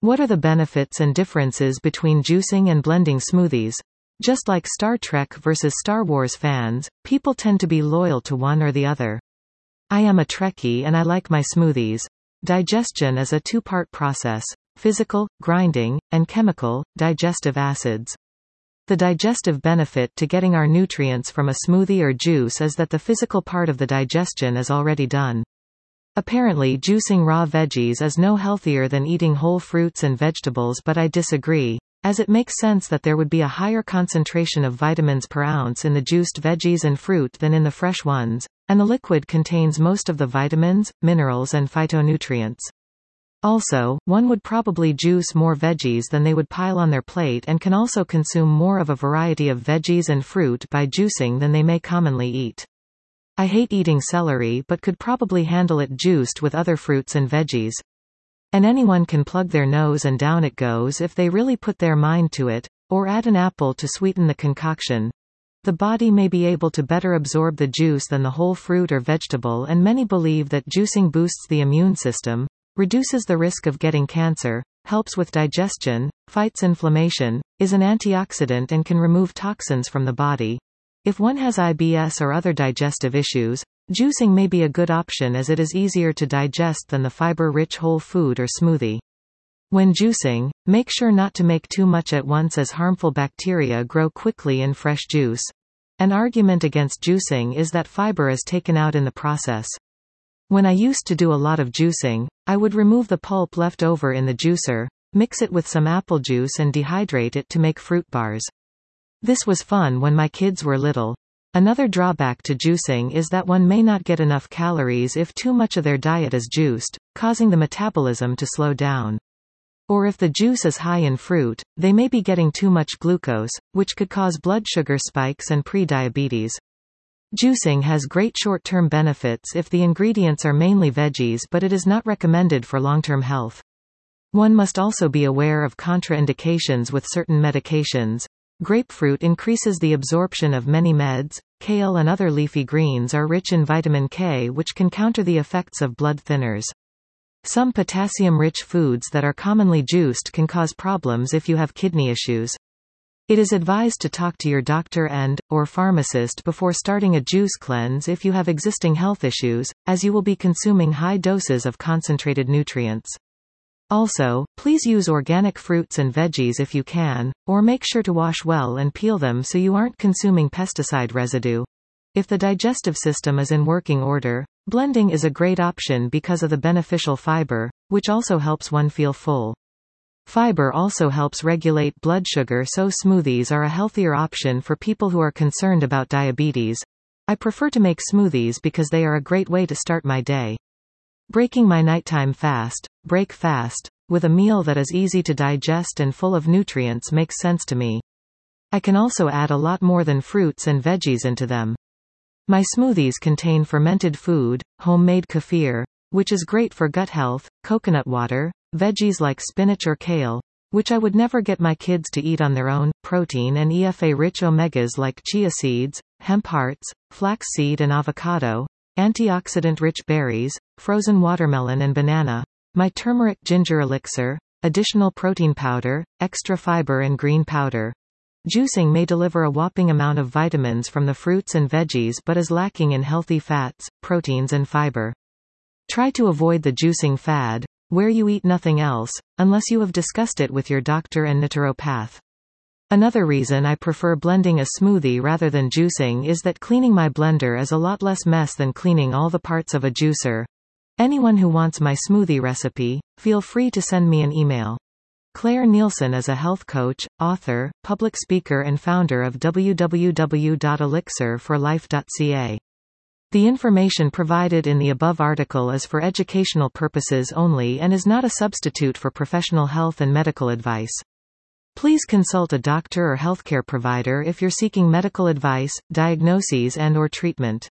What are the benefits and differences between juicing and blending smoothies? Just like Star Trek versus Star Wars fans, people tend to be loyal to one or the other. I am a Trekkie and I like my smoothies. Digestion is a two-part process: physical, grinding, and chemical, digestive acids. The digestive benefit to getting our nutrients from a smoothie or juice is that the physical part of the digestion is already done. Apparently, juicing raw veggies is no healthier than eating whole fruits and vegetables, but I disagree, as it makes sense that there would be a higher concentration of vitamins per ounce in the juiced veggies and fruit than in the fresh ones, and the liquid contains most of the vitamins, minerals and phytonutrients. Also, one would probably juice more veggies than they would pile on their plate and can also consume more of a variety of veggies and fruit by juicing than they may commonly eat. I hate eating celery but could probably handle it juiced with other fruits and veggies. And anyone can plug their nose and down it goes if they really put their mind to it, or add an apple to sweeten the concoction. The body may be able to better absorb the juice than the whole fruit or vegetable, and many believe that juicing boosts the immune system, reduces the risk of getting cancer, helps with digestion, fights inflammation, is an antioxidant and can remove toxins from the body. If one has IBS or other digestive issues, juicing may be a good option as it is easier to digest than the fiber-rich whole food or smoothie. When juicing, make sure not to make too much at once as harmful bacteria grow quickly in fresh juice. An argument against juicing is that fiber is taken out in the process. When I used to do a lot of juicing, I would remove the pulp left over in the juicer, mix it with some apple juice and dehydrate it to make fruit bars. This was fun when my kids were little. Another drawback to juicing is that one may not get enough calories if too much of their diet is juiced, causing the metabolism to slow down. Or if the juice is high in fruit, they may be getting too much glucose, which could cause blood sugar spikes and pre-diabetes. Juicing has great short-term benefits if the ingredients are mainly veggies, but it is not recommended for long-term health. One must also be aware of contraindications with certain medications. Grapefruit increases the absorption of many meds. Kale and other leafy greens are rich in vitamin K, which can counter the effects of blood thinners. Some potassium-rich foods that are commonly juiced can cause problems if you have kidney issues. It is advised to talk to your doctor and/or pharmacist before starting a juice cleanse if you have existing health issues, as you will be consuming high doses of concentrated nutrients. Also, please use organic fruits and veggies if you can, or make sure to wash well and peel them so you aren't consuming pesticide residue. If the digestive system is in working order, blending is a great option because of the beneficial fiber, which also helps one feel full. Fiber also helps regulate blood sugar, so smoothies are a healthier option for people who are concerned about diabetes. I prefer to make smoothies because they are a great way to start my day. Breaking my nighttime fast, break fast, with a meal that is easy to digest and full of nutrients makes sense to me. I can also add a lot more than fruits and veggies into them. My smoothies contain fermented food, homemade kefir, which is great for gut health, coconut water, veggies like spinach or kale, which I would never get my kids to eat on their own, protein and EFA-rich omegas like chia seeds, hemp hearts, flaxseed and avocado, antioxidant-rich berries, frozen watermelon and banana, my turmeric ginger elixir, additional protein powder, extra fiber and green powder. Juicing may deliver a whopping amount of vitamins from the fruits and veggies but is lacking in healthy fats, proteins and fiber. Try to avoid the juicing fad, where you eat nothing else, unless you have discussed it with your doctor and naturopath. Another reason I prefer blending a smoothie rather than juicing is that cleaning my blender is a lot less mess than cleaning all the parts of a juicer. Anyone who wants my smoothie recipe, feel free to send me an email. Claire Nielsen is a health coach, author, public speaker and founder of www.elixirforlife.ca. The information provided in the above article is for educational purposes only and is not a substitute for professional health and medical advice. Please consult a doctor or healthcare provider if you're seeking medical advice, diagnoses and/or treatment.